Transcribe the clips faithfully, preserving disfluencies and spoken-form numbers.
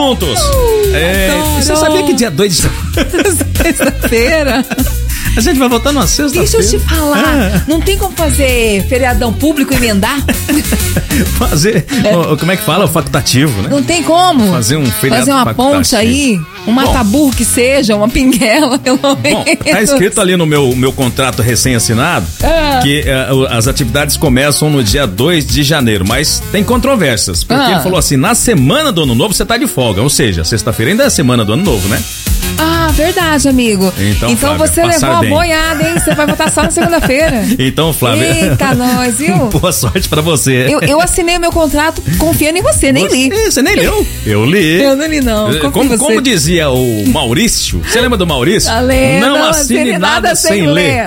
juntos. Uh, é, você sabia que dia dois de sexta-feira? A gente vai voltar numa sexta-feira. Deixa eu te falar, ah. não tem como fazer feriadão público e emendar? Fazer, é. como é que fala? O facultativo, né? Não tem como. Fazer um feriado Fazer uma ponte aí, um mataburro que seja, uma pinguela, pelo menos. Bom, tá escrito ali no meu, meu contrato recém-assinado ah. que uh, as atividades começam no dia dois de janeiro, mas tem controvérsias, porque ah. ele falou assim, na semana do ano novo você tá de folga, ou seja, sexta-feira ainda é a semana do ano novo, né? Ah, verdade, amigo. Então, Flávia, então você levou a boiada, hein? Você vai votar só na segunda-feira. Então, Flávia. Eita, nós, viu? Boa sorte pra você. Eu, eu assinei o meu contrato confiando em você, nem você, li. Você nem leu? Eu li. Eu não li, não. Como, como dizia o Maurício, você lembra do Maurício? Tá lendo, não, não assine nada, nada sem, sem ler. ler.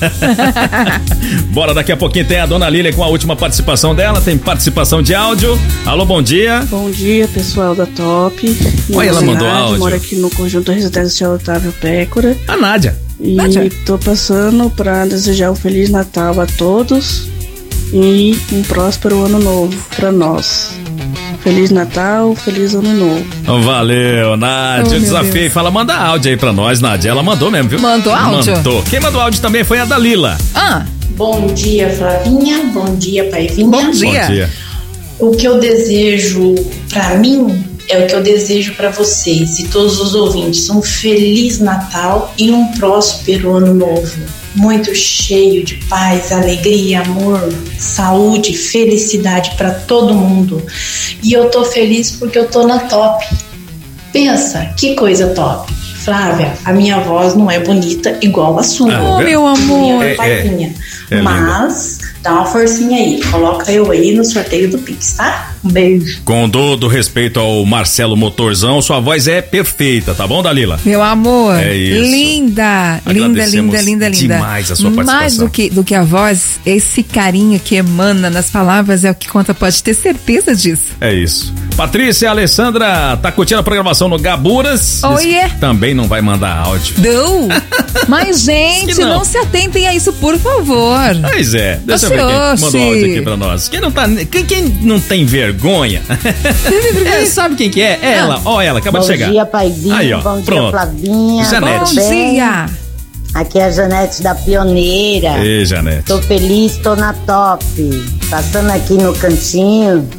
Bora, daqui a pouquinho tem a dona Lília com a última participação dela. Tem participação de áudio. Alô, bom dia. Bom dia, pessoal da Top. Olha, ela mandou áudio. Mora aqui no conjunto residencial Otávio Pécora. A Nádia. E Nádia. tô passando pra desejar um Feliz Natal a todos e um próspero ano novo pra nós. Feliz Natal, feliz ano novo. Valeu, Nádia. Oh, desafio. Fala, manda áudio aí pra nós, Nádia. Ela mandou mesmo, viu? Mandou áudio? Mandou. Quem mandou áudio também foi a Dalila. Ah. Bom dia, Flavinha. Bom dia, Paivinha. Bom dia. Bom dia. O que eu desejo pra mim é o que eu desejo para vocês e todos os ouvintes. Um Feliz Natal e um próspero ano novo. Muito cheio de paz, alegria, amor, saúde, felicidade para todo mundo. E eu tô feliz porque eu tô na Top. Pensa, que coisa top. Flávia, a minha voz não é bonita igual a sua. Oh, meu amor. Minha paizinha. É, é Mas dá uma forcinha aí. Coloca eu aí no sorteio do Pix, tá? Um beijo. Com todo respeito ao Marcelo Motorzão, sua voz é perfeita, tá bom, Dalila? Meu amor. É isso. Linda. Linda, linda, linda, linda. Demais a sua participação. Mais do que, do que a voz, esse carinho que emana nas palavras é o que conta, pode ter certeza disso. É isso. Patrícia Alessandra tá curtindo a programação no Gaburas. Oh, yeah. Também não vai mandar áudio. Não. Mas, gente, não. não se atentem a isso, por favor. Pois é. Deixa eu ver quem mandou áudio aqui pra nós. Quem não, tá, quem, quem não tem vergonha? é, sabe quem que é? Ela. Ó, ela, acaba bom de chegar. Bom dia, Paizinho. Aí, ó, bom pronto. dia, Flavinha. Janete. Bom dia. Aqui é a Janete da Pioneira. Ei, Janete. Tô feliz, tô na Top. Passando aqui no cantinho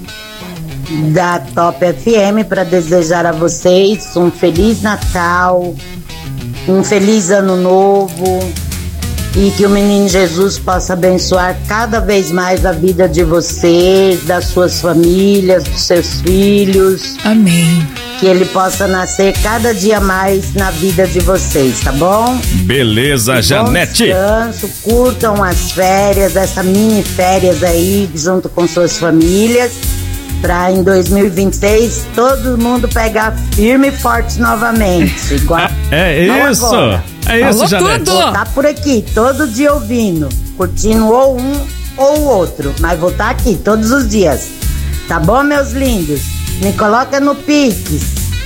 da Top F M para desejar a vocês um Feliz Natal, um feliz ano novo e que o menino Jesus possa abençoar cada vez mais a vida de vocês, das suas famílias, dos seus filhos. Amém. Que ele possa nascer cada dia mais na vida de vocês, tá bom? Beleza, bom Janete. Descanso, curtam as férias, essa mini férias aí junto com suas famílias, pra em dois mil e vinte e seis todo mundo pegar firme e forte novamente. Igual é isso, agora. é isso, Janete. Vou estar por aqui todo dia ouvindo, curtindo ou um ou o outro, mas vou estar aqui todos os dias, tá bom, meus lindos? Me coloca no Pix.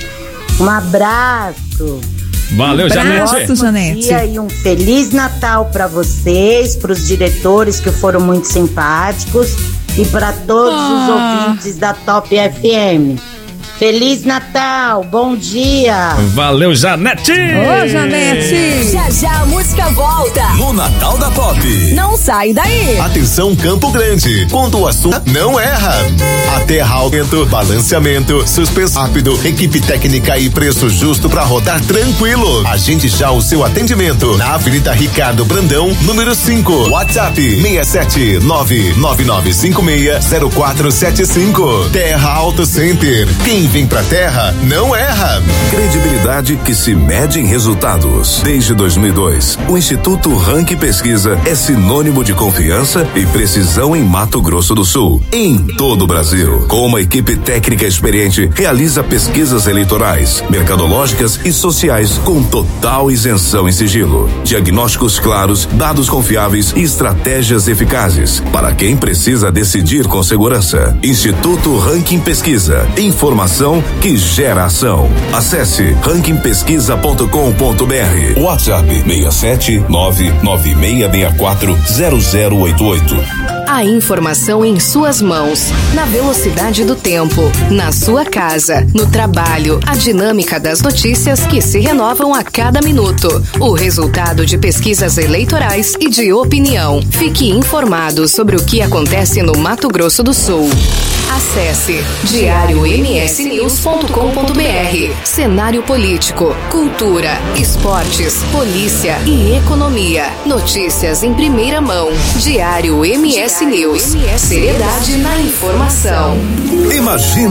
Um abraço. Valeu, um Janete. Janete. Dia e um Feliz Natal para vocês, para os diretores que foram muito simpáticos e para todos ah. os ouvintes da Top F M. Feliz Natal, bom dia. Valeu, Janete. Ô, Janete. Já já a música volta no Natal da Top. Não sai daí. Atenção, Campo Grande, quando o assunto não erra. Aterramento, balanceamento, suspensão rápido, equipe técnica e preço justo para rodar tranquilo. Agende já o seu atendimento na Avenida Ricardo Brandão, número cinco. WhatsApp seis sete nove nove nove cinco seis zero quatro sete cinco. Terra Auto Center. Quem vem pra Terra não erra. Credibilidade que se mede em resultados. Desde dois mil e dois, o Instituto Rank Pesquisa é sinônimo de confiança e precisão em Mato Grosso do Sul, em todo o Brasil. Com uma equipe técnica experiente, realiza pesquisas eleitorais, mercadológicas e sociais com total isenção e sigilo. Diagnósticos claros, dados confiáveis e estratégias eficazes para quem precisa decidir com segurança. Instituto Ranking Pesquisa. Informação que gera ação. Acesse ranking pesquisa ponto com ponto b r. WhatsApp seis sete nove nove seis seis quatro zero zero oito oito. A informação em suas mãos, na velocidade do tempo, na sua casa, no trabalho, a dinâmica das notícias que se renovam a cada minuto, o resultado de pesquisas eleitorais e de opinião. Fique informado sobre o que acontece no Mato Grosso do Sul. Acesse diário m s news ponto com ponto b r. Cenário político, cultura, esportes, polícia e economia. Notícias em primeira mão. Diário M S News. Seriedade na informação. Imagina